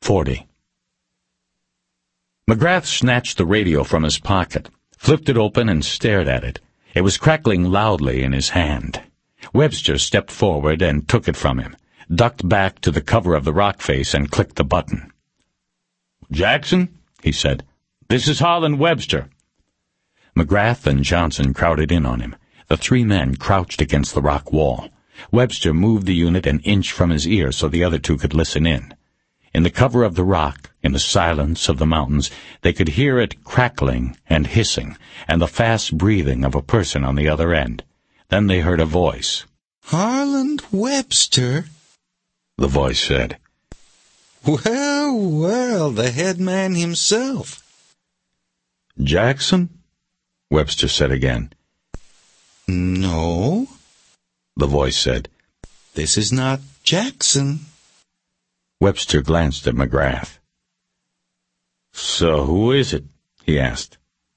40. McGrath snatched the radio from his pocket, flipped it open, and stared at it. It was crackling loudly in his hand. Webster stepped forward and took it from him, ducked back to the cover of the rock face, and clicked the button. "Jackson," he said, "this is Harlan Webster." McGrath and Johnson crowded in on him. The three men crouched against the rock wall. Webster moved the unit an inch from his ear so the other two could listen in. In the cover of the rock, in the silence of the mountains, they could hear it crackling and hissing, and the fast breathing of a person on the other end. Then they heard a voice. "Harlan Webster," the voice said. "Well, well, the head man himself." "Jackson?" Webster said again. "No," the voice said. "This is not Jackson." Webster glanced at McGrath. "So who is it?" he asked.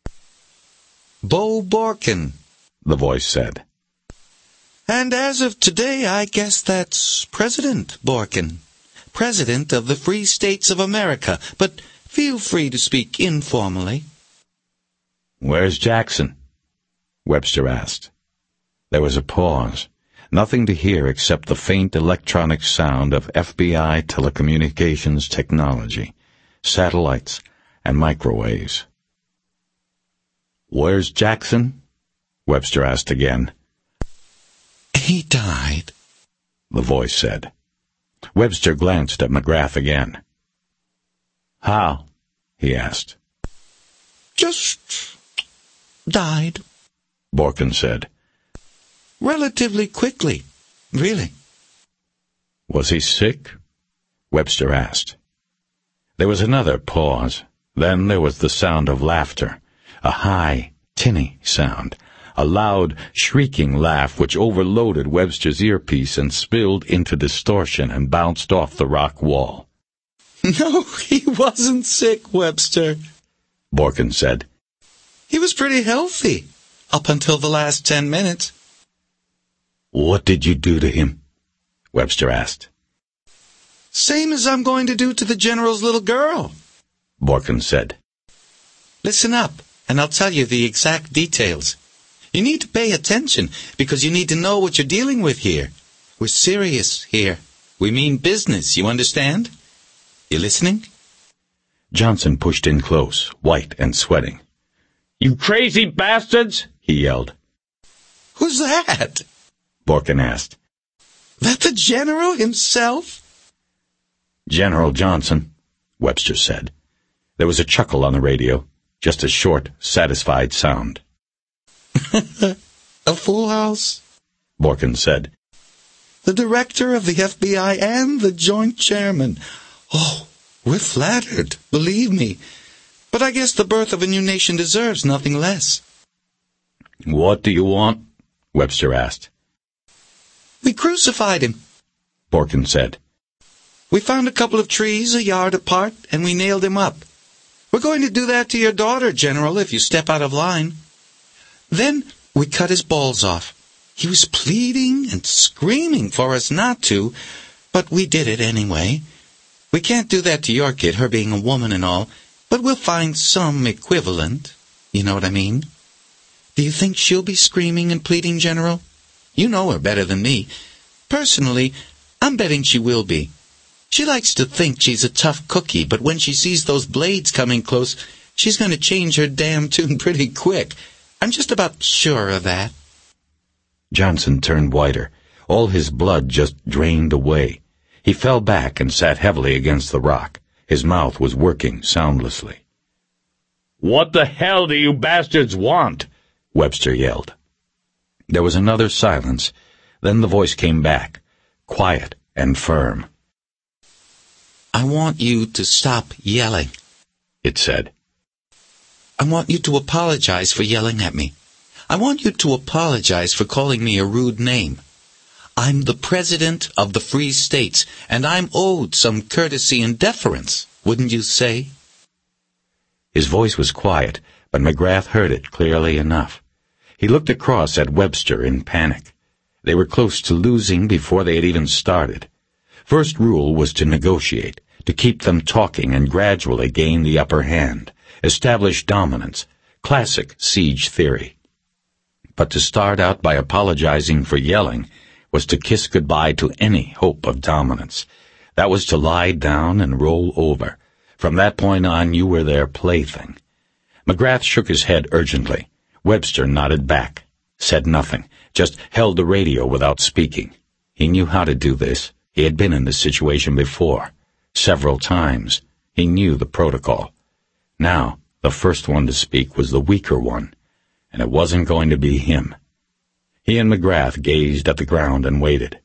"Bo Borkin," the voice said. "And as of today, I guess that's President Borkin. President of the Free States of America, but feel free to speak informally." "Where's Jackson?" Webster asked. There was a pause. Nothing to hear except the faint electronic sound of FBI telecommunications technology, satellites, and microwaves. "Where's Jackson?" Webster asked again. "He died," the voice said. Webster glanced at McGrath again. "How?" he asked. "Just died," Borkin said. "Relatively quickly, really." "Was he sick?" Webster asked. There was another pause. Then there was the sound of laughter, a high, tinny sound, a loud, shrieking laugh which overloaded Webster's earpiece and spilled into distortion and bounced off the rock wall. "No, he wasn't sick, Webster," Borkin said. "He was pretty healthy, up until the last 10 minutes. "What did you do to him?" Webster asked. "Same as I'm going to do to the General's little girl," Borkin said. "Listen up, and I'll tell you the exact details. You need to pay attention, because you need to know what you're dealing with here. We're serious here. We mean business, you understand? You listening?" Johnson pushed in close, white and sweating. "You crazy bastards!" he yelled. "Who's that?" Borkin asked. "That the General himself?" "General Johnson," Webster said. There was a chuckle on the radio, just a short, satisfied sound. "A full house," Borkin said. "The director of the FBI and the joint chairman. Oh, we're flattered, believe me. But I guess the birth of a new nation deserves nothing less." "What do you want?" Webster asked. "We crucified him," Borkin said. "We found a couple of trees a yard apart, and we nailed him up. We're going to do that to your daughter, General, if you step out of line. Then we cut his balls off. He was pleading and screaming for us not to, but we did it anyway. We can't do that to your kid, her being a woman and all, but we'll find some equivalent. You know what I mean? Do you think she'll be screaming and pleading, General? You know her better than me. Personally, I'm betting she will be. She likes to think she's a tough cookie, but when she sees those blades coming close, she's going to change her damn tune pretty quick. I'm just about sure of that." Johnson turned whiter. All his blood just drained away. He fell back and sat heavily against the rock. His mouth was working soundlessly. "What the hell do you bastards want?" Webster yelled. There was another silence. Then the voice came back, quiet and firm. "I want you to stop yelling," it said. "I want you to apologize for yelling at me. I want you to apologize for calling me a rude name. I'm the President of the Free States, and I'm owed some courtesy and deference, wouldn't you say?" His voice was quiet, but McGrath heard it clearly enough. He looked across at Webster in panic. They were close to losing before they had even started. First rule was to negotiate, to keep them talking and gradually gain the upper hand, establish dominance, classic siege theory. But to start out by apologizing for yelling was to kiss goodbye to any hope of dominance. That was to lie down and roll over. From that point on, you were their plaything. McGrath shook his head urgently. Webster nodded back, said nothing, just held the radio without speaking. He knew how to do this. He had been in this situation before, several times. He knew the protocol. Now, the first one to speak was the weaker one, and it wasn't going to be him. He and McGrath gazed at the ground and waited.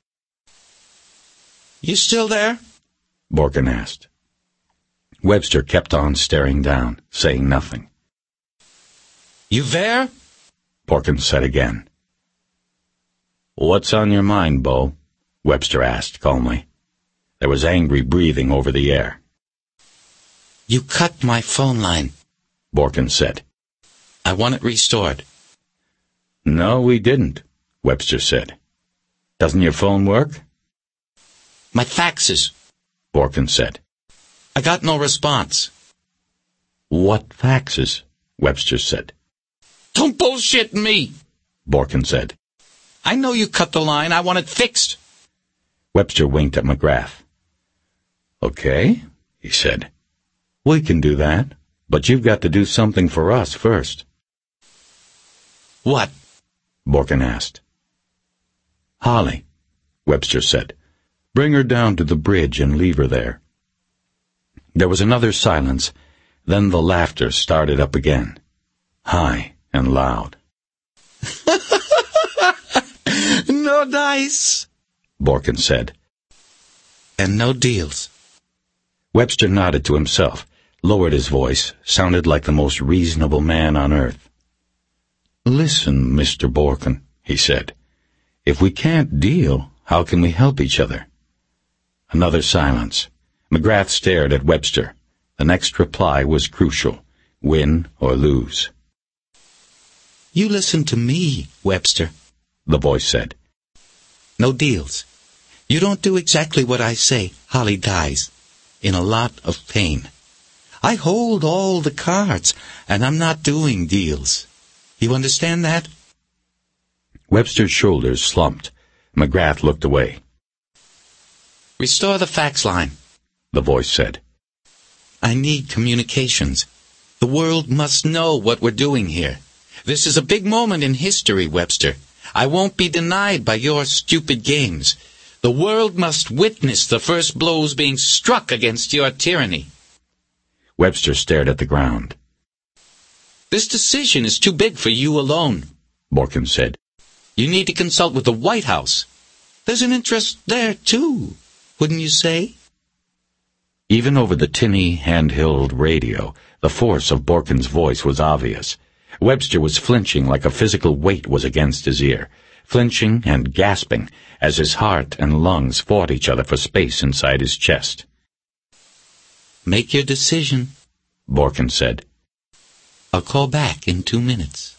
"You still there?" Borkin asked. Webster kept on staring down, saying nothing. "You there?" Borkin said again. "What's on your mind, Bo?" Webster asked calmly. There was angry breathing over the air. "You cut my phone line," Borkin said. "I want it restored." "No, we didn't," Webster said. "Doesn't your phone work?" "My faxes," Borkin said. "I got no response." "What faxes?" Webster said. "Don't bullshit me," Borkin said. "I know you cut the line. I want it fixed." Webster winked at McGrath. "Okay," he said. "We can do that, but you've got to do something for us first." "What?" Borkin asked. "Holly," Webster said. "Bring her down to the bridge and leave her there." There was another silence, then the laughter started up again, high and loud. "No dice," Borkin said. "And no deals." Webster nodded to himself, lowered his voice, sounded like the most reasonable man on earth. "Listen, Mr. Borkin," he said. "If we can't deal, how can we help each other?" Another silence. McGrath stared at Webster. The next reply was crucial. Win or lose. "You listen to me, Webster," the voice said. "No deals. You don't do exactly what I say, Holly dies. In a lot of pain. I hold all the cards, and I'm not doing deals. You understand that?" Webster's shoulders slumped. McGrath looked away. "Restore the fax line," the voice said. "I need communications. The world must know what we're doing here. This is a big moment in history, Webster. I won't be denied by your stupid games. The world must witness the first blows being struck against your tyranny." Webster stared at the ground. "This decision is too big for you alone," Borkin said. "You need to consult with the White House. There's an interest there, too, wouldn't you say?" Even over the tinny, hand-held radio, the force of Borkin's voice was obvious. Webster was flinching like a physical weight was against his ear, flinching and gasping as his heart and lungs fought each other for space inside his chest. "Make your decision," Borkin said. "I'll call back in 2 minutes."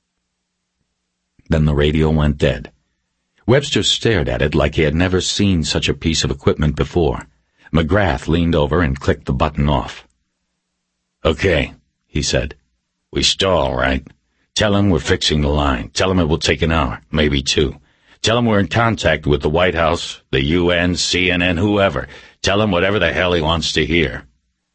Then the radio went dead. Webster stared at it like he had never seen such a piece of equipment before. McGrath leaned over and clicked the button off. "Okay," he said. "We stall, right? Tell him we're fixing the line. Tell him it will take an hour, maybe 2. Tell him we're in contact with the White House, the UN, CNN, whoever. Tell him whatever the hell he wants to hear."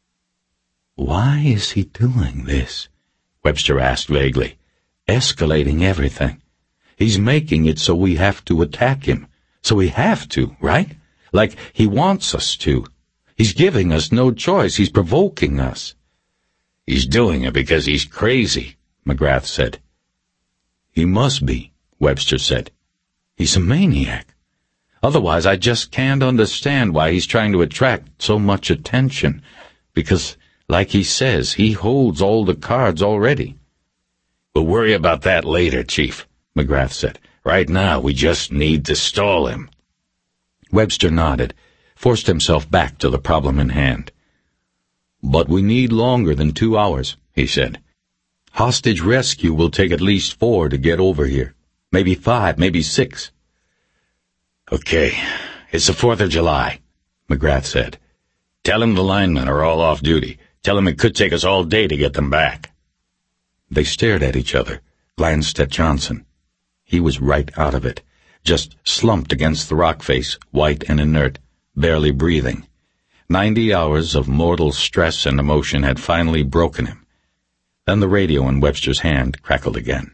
"Why is he doing this?" Webster asked vaguely. "Escalating everything. He's making it so we have to attack him. So we have to, right? Like he wants us to. He's giving us no choice. He's provoking us." "He's doing it because he's crazy," McGrath said. "He must be," Webster said. "He's a maniac. Otherwise, I just can't understand why he's trying to attract so much attention. Because, like he says, he holds all the cards already." "We'll worry about that later, Chief," McGrath said. "Right now, we just need to stall him." Webster nodded, forced himself back to the problem in hand. "But we need longer than 2 hours," he said. "Hostage rescue will take at least 4 to get over here. Maybe 5, maybe 6. "Okay, it's the 4th of July," McGrath said. Tell him the linemen are all off duty. Tell him it could take us all day to get them back. They stared at each other, glanced at Johnson. He was right out of it, just slumped against the rock face, white and inert, barely breathing. 90 hours of mortal stress and emotion had finally broken him. Then the radio in Webster's hand crackled again.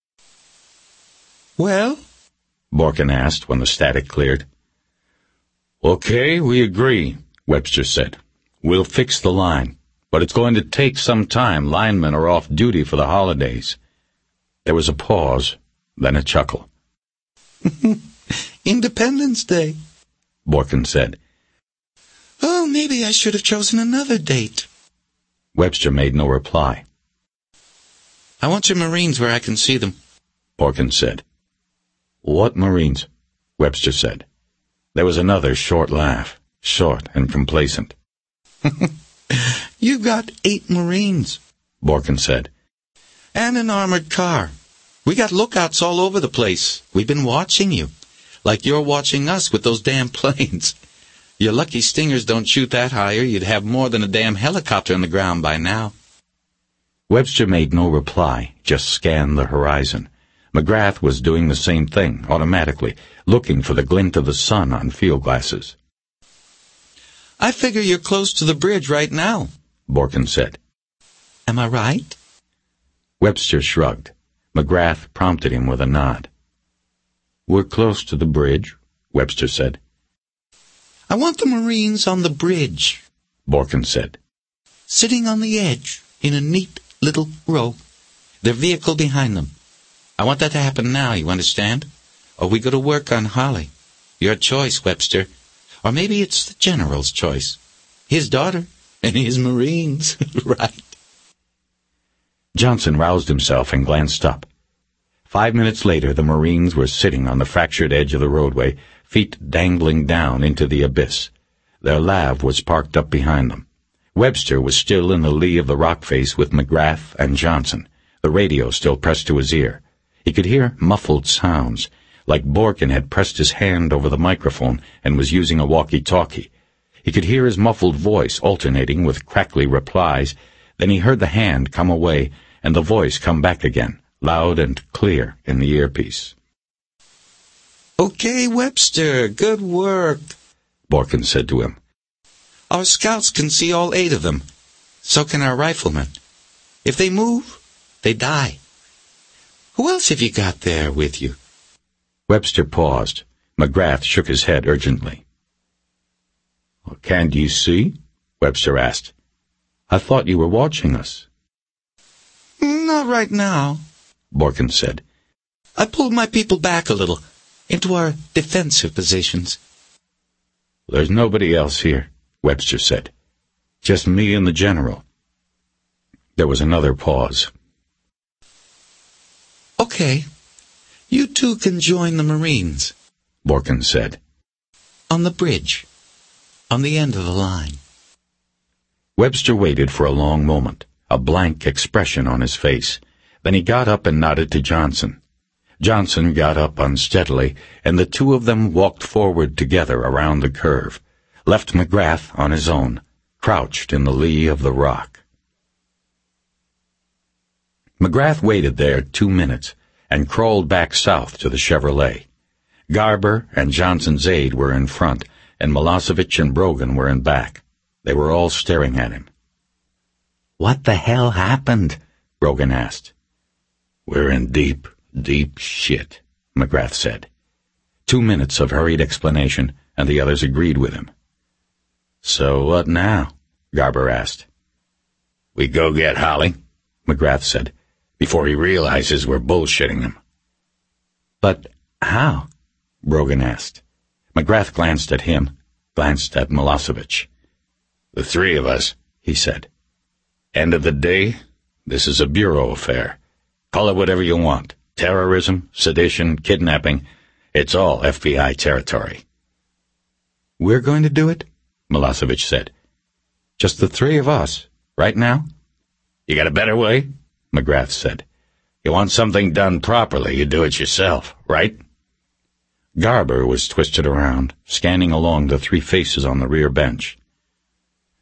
"Well?" Borkin asked when the static cleared. "Okay, we agree," Webster said. "We'll fix the line, but it's going to take some time. Linemen are off duty for the holidays." There was a pause, then a chuckle. "Independence Day," Borkin said. "Oh, maybe I should have chosen another date." Webster made no reply. "I want your Marines where I can see them," Borkin said. "What Marines?" Webster said. There was another short laugh, short and complacent. "You've got 8 Marines," Borkin said. "and an armored car. We got lookouts all over the place. We've been watching you, like you're watching us with those damn planes. Your lucky Stingers don't shoot that high, or you'd have more than a damn helicopter on the ground by now." Webster made no reply, just scanned the horizon. McGrath was doing the same thing, automatically, looking for the glint of the sun on field glasses. "I figure you're close to the bridge right now," Borkin said. "Am I right?" Webster shrugged. McGrath prompted him with a nod. "We're close to the bridge," Webster said. "I want the Marines on the bridge," Borkin said. "sitting on the edge in a neat little row, their vehicle behind them. I want that to happen now, you understand? Or we go to work on Holly. Your choice, Webster. Or maybe it's the General's choice. His daughter and his Marines, right?" Johnson roused himself and glanced up. 5 minutes later, the Marines were sitting on the fractured edge of the roadway, feet dangling down into the abyss. Their lav was parked up behind them. Webster was still in the lee of the rock face with McGrath and Johnson, the radio still pressed to his ear. He could hear muffled sounds, like Borkin had pressed his hand over the microphone and was using a walkie-talkie. He could hear his muffled voice alternating with crackly replies. Then he heard the hand come away and the voice come back again, loud and clear in the earpiece. "Okay, Webster, good work," Borkin said to him. "Our scouts can see all 8 of them. So can our riflemen. If they move, they die. Who else have you got there with you?" Webster paused. McGrath shook his head urgently. "Can't you see?" Webster asked. "I thought you were watching us." "Not right now," Borkin said. "I pulled my people back a little, into our defensive positions." "There's nobody else here," Webster said. "Just me and the General." There was another pause. "Okay, you 2 can join the Marines," Borkin said. "On the bridge, on the end of the line." Webster waited for a long moment, a blank expression on his face. Then he got up and nodded to Johnson. Johnson got up unsteadily, and the 2 of them walked forward together around the curve, left McGrath on his own, crouched in the lee of the rock. McGrath waited there 2 minutes and crawled back south to the Chevrolet. Garber and Johnson's aide were in front, and Milosevic and Brogan were in back. They were all staring at him. "What the hell happened?" Brogan asked. "We're in deep, deep shit," McGrath said. 2 minutes of hurried explanation, and the others agreed with him. "So what now?" Garber asked. "We go get Holly," McGrath said, "before he realizes we're bullshitting him." "But how?" Brogan asked. McGrath glanced at him, glanced at Milosevic. "The 3 of us," he said. "End of the day, this is a bureau affair. Call it whatever you want. Terrorism, sedition, kidnapping. It's all FBI territory." "We're going to do it?" Milosevic said. "Just the 3 of us, right now?" "You got a better way?" McGrath said. "You want something done properly, you do it yourself, right?" Garber was twisted around, scanning along the 3 faces on the rear bench.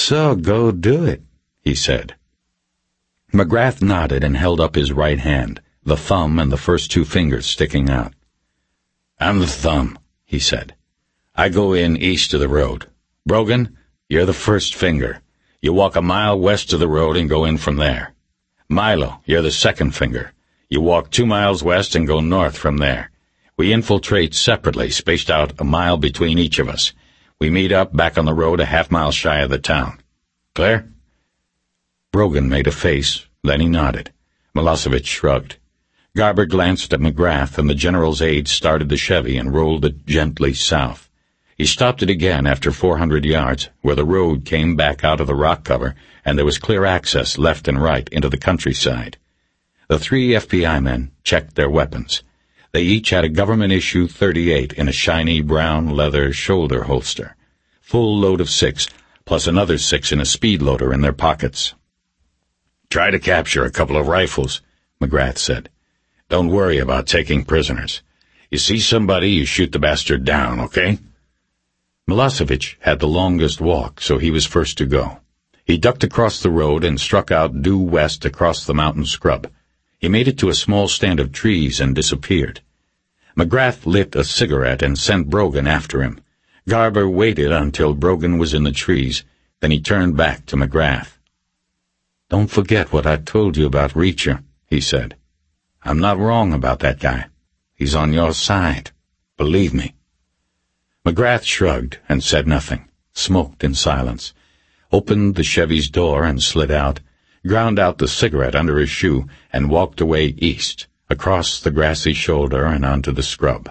So go do it, he said. McGrath nodded and held up his right hand, the thumb and the first two fingers sticking out. I'm the thumb, he said. I go in east of the road. Brogan, you're the first finger. You walk a mile west of the road and go in from there. Milo, you're the second finger. You walk 2 miles west and go north from there. We infiltrate separately, spaced out a mile between each of us. We meet up back on the road a half-mile shy of the town. Clear? Brogan made a face, then he nodded. Milosevic shrugged. Garber glanced at McGrath, and the general's aide started the Chevy and rolled it gently south. He stopped it again after 400 yards, where the road came back out of the rock cover, and there was clear access left and right into the countryside. The 3 FBI men checked their weapons. They each had a government-issue .38 in a shiny brown leather shoulder holster. Full load of 6, plus another 6 in a speed loader in their pockets. Try to capture a couple of rifles, McGrath said. Don't worry about taking prisoners. You see somebody, you shoot the bastard down, okay? Milosevic had the longest walk, so he was first to go. He ducked across the road and struck out due west across the mountain scrub. He made it to a small stand of trees and disappeared. McGrath lit a cigarette and sent Brogan after him. Garber waited until Brogan was in the trees, then he turned back to McGrath. Don't forget what I told you about Reacher, he said. I'm not wrong about that guy. He's on your side. Believe me. McGrath shrugged and said nothing, smoked in silence, opened the Chevy's door and slid out, ground out the cigarette under his shoe, and walked away east, across the grassy shoulder and onto the scrub.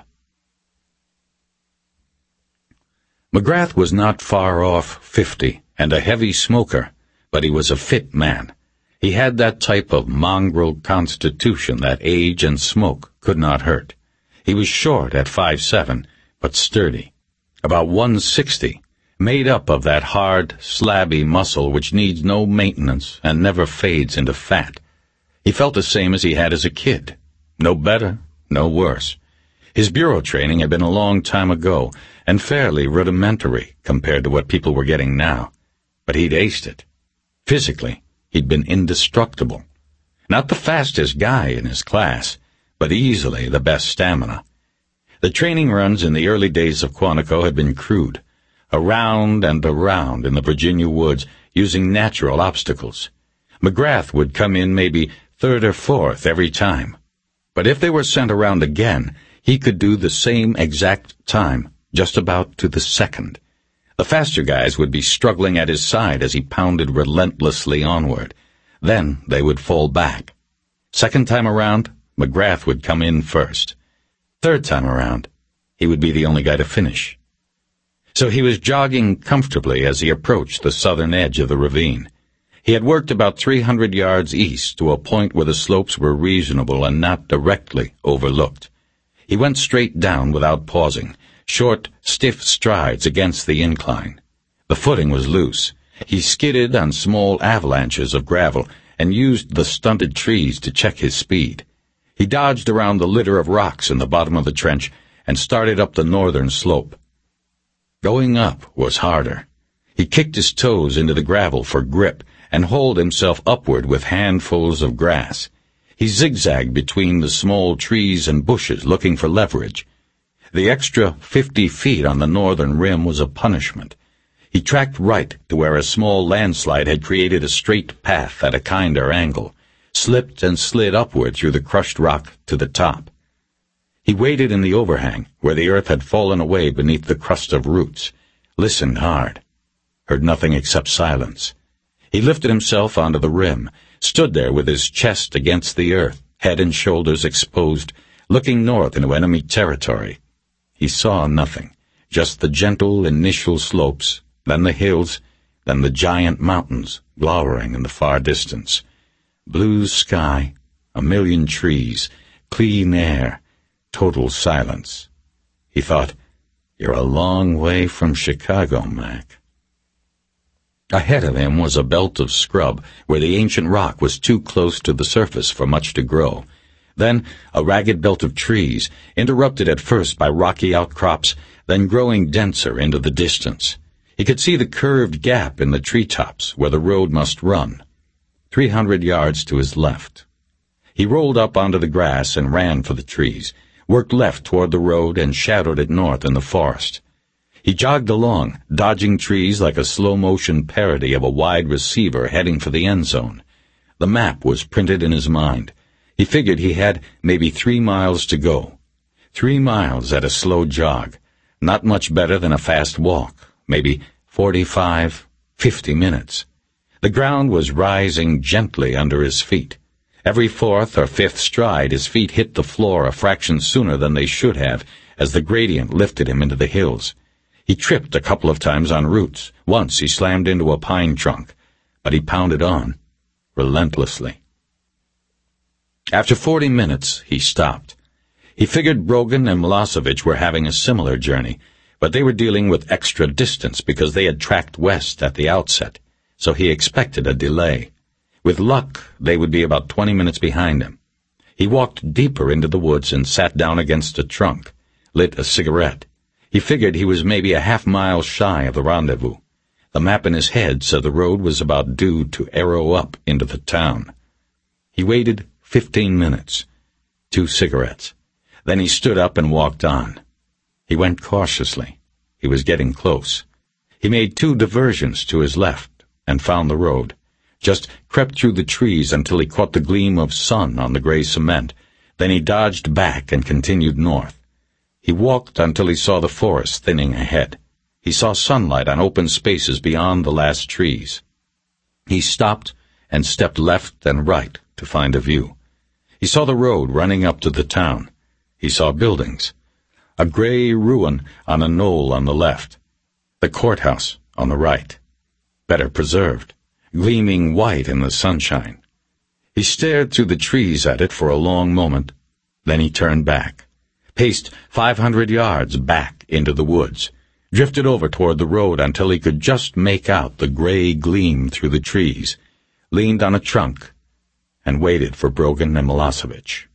McGrath was not far off 50 and a heavy smoker, but he was a fit man. He had that type of mongrel constitution that age and smoke could not hurt. He was short at 5'7", but sturdy, about 160, made up of that hard, slabby muscle which needs no maintenance and never fades into fat. He felt the same as he had as a kid. No better, no worse. His bureau training had been a long time ago, and fairly rudimentary compared to what people were getting now. But he'd aced it. Physically, he'd been indestructible. Not the fastest guy in his class, but easily the best stamina. The training runs in the early days of Quantico had been crude, around and around in the Virginia woods, using natural obstacles. McGrath would come in maybe third or fourth every time. But if they were sent around again, he could do the same exact time, just about to the second. The faster guys would be struggling at his side as he pounded relentlessly onward. Then they would fall back. Second time around, McGrath would come in first. Third time around, he would be the only guy to finish. So he was jogging comfortably as he approached the southern edge of the ravine. He had worked about 300 yards east to a point where the slopes were reasonable and not directly overlooked. He went straight down without pausing, short, stiff strides against the incline. The footing was loose. He skidded on small avalanches of gravel and used the stunted trees to check his speed. He dodged around the litter of rocks in the bottom of the trench and started up the northern slope. Going up was harder. He kicked his toes into the gravel for grip and hauled himself upward with handfuls of grass. He zigzagged between the small trees and bushes looking for leverage. The extra 50 feet on the northern rim was a punishment. He tracked right to where a small landslide had created a straight path at a kinder angle, slipped and slid upward through the crushed rock to the top. He waited in the overhang, where the earth had fallen away beneath the crust of roots, listened hard, heard nothing except silence. He lifted himself onto the rim, stood there with his chest against the earth, head and shoulders exposed, looking north into enemy territory. He saw nothing, just the gentle initial slopes, then the hills, then the giant mountains glowering in the far distance. Blue sky, a million trees, clean air, total silence. He thought, "You're a long way from Chicago, Mac." Ahead of him was a belt of scrub where the ancient rock was too close to the surface for much to grow. Then a ragged belt of trees, interrupted at first by rocky outcrops, then growing denser into the distance. He could see the curved gap in the treetops where the road must run, 300 yards to his left. He rolled up onto the grass and ran for the trees, worked left toward the road and shadowed it north in the forest. He jogged along, dodging trees like a slow-motion parody of a wide receiver heading for the end zone. The map was printed in his mind. He figured he had maybe 3 miles to go. 3 miles at a slow jog, not much better than a fast walk, maybe 45, 50 minutes. The ground was rising gently under his feet. Every 4th or 5th stride his feet hit the floor a fraction sooner than they should have as the gradient lifted him into the hills. He tripped a couple of times on roots. Once he slammed into a pine trunk, but he pounded on, relentlessly. After 40 minutes, he stopped. He figured Brogan and Milosevic were having a similar journey, but they were dealing with extra distance because they had tracked west at the outset, so he expected a delay. With luck, they would be about 20 minutes behind him. He walked deeper into the woods and sat down against a trunk, lit a cigarette. He figured he was maybe a half-mile shy of the rendezvous. The map in his head said the road was about due to arrow up into the town. He waited 15 minutes. 2 cigarettes. Then he stood up and walked on. He went cautiously. He was getting close. He made 2 diversions to his left and found the road. Just crept through the trees until he caught the gleam of sun on the gray cement. Then he dodged back and continued north. He walked until he saw the forest thinning ahead. He saw sunlight on open spaces beyond the last trees. He stopped and stepped left and right to find a view. He saw the road running up to the town. He saw buildings. A gray ruin on a knoll on the left. The courthouse on the right. Better preserved, gleaming white in the sunshine. He stared through the trees at it for a long moment. Then he turned back, paced 500 yards back into the woods, drifted over toward the road until he could just make out the gray gleam through the trees, leaned on a trunk, and waited for Brogan and Milosevic.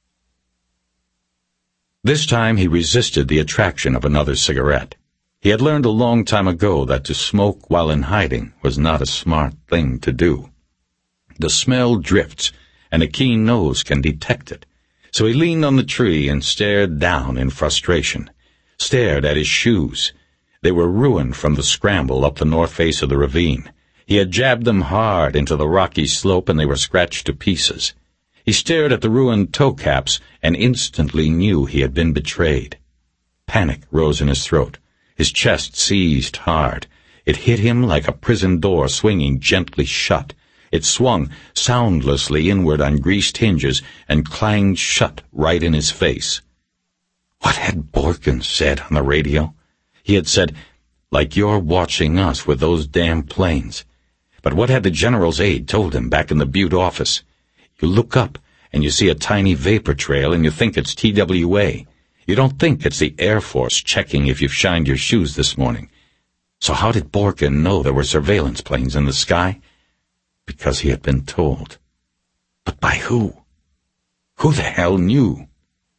This time he resisted the attraction of another cigarette. He had learned a long time ago that to smoke while in hiding was not a smart thing to do. The smell drifts, and a keen nose can detect it. So he leaned on the tree and stared down in frustration, stared at his shoes. They were ruined from the scramble up the north face of the ravine. He had jabbed them hard into the rocky slope, and they were scratched to pieces. He stared at the ruined toe caps and instantly knew he had been betrayed. Panic rose in his throat. His chest seized hard. It hit him like a prison door swinging gently shut. It swung soundlessly inward on greased hinges and clanged shut right in his face. What had Borkin said on the radio? He had said, "Like you're watching us with those damn planes." But what had the general's aide told him back in the Butte office? You look up and you see a tiny vapor trail and you think it's TWA. You don't think it's the Air Force checking if you've shined your shoes this morning. So how did Borkin know there were surveillance planes in the sky? Because he had been told. But by who? Who the hell knew?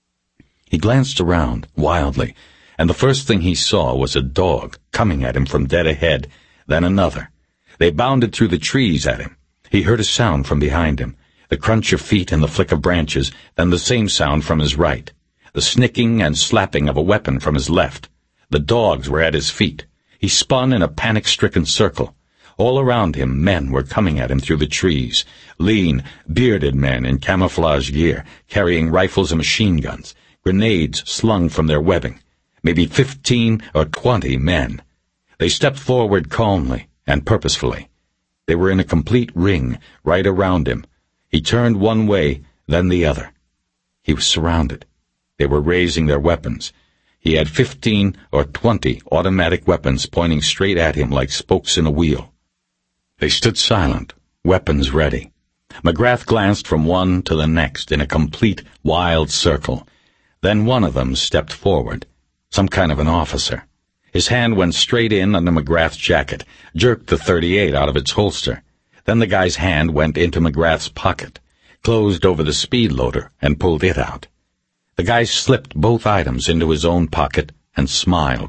He glanced around wildly, and the first thing he saw was a dog coming at him from dead ahead, then another. They bounded through the trees at him. He heard a sound from behind him, the crunch of feet and the flick of branches, then the same sound from his right, the snicking and slapping of a weapon from his left. The dogs were at his feet. He spun in a panic-stricken circle. All around him, men were coming at him through the trees, lean, bearded men in camouflage gear, carrying rifles and machine guns, grenades slung from their webbing, maybe 15 or 20 men. They stepped forward calmly and purposefully. They were in a complete ring right around him. He turned one way, then the other. He was surrounded. They were raising their weapons. He had 15 or 20 automatic weapons pointing straight at him like spokes in a wheel. They stood silent, weapons ready. McGrath glanced from one to the next in a complete wild circle. Then one of them stepped forward, some kind of an officer. His hand went straight in under McGrath's jacket, jerked the .38 out of its holster. Then the guy's hand went into McGrath's pocket, closed over the speed loader, and pulled it out. The guy slipped both items into his own pocket and smiled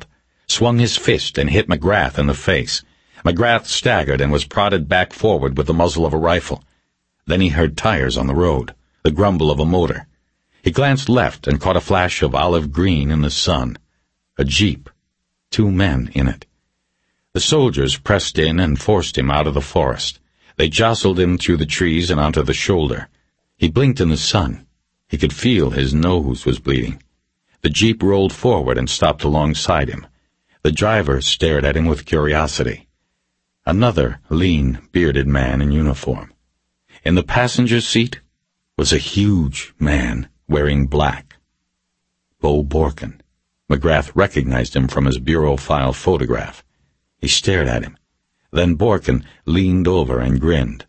swung his fist and hit McGrath in the face. McGrath staggered and was prodded back forward with the muzzle of a rifle. Then he heard tires on the road, the grumble of a motor. He glanced left and caught a flash of olive green in the sun. A jeep. 2 men in it. The soldiers pressed in and forced him out of the forest. They jostled him through the trees and onto the shoulder. He blinked in the sun. He could feel his nose was bleeding. The jeep rolled forward and stopped alongside him. The driver stared at him with curiosity. Another lean, bearded man in uniform. In the passenger seat was a huge man wearing black. Bo Borken. McGrath recognized him from his bureau file photograph. He stared at him. Then Borken leaned over and grinned.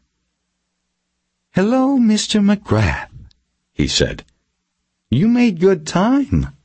"Hello, Mr. McGrath," he said. "You made good time."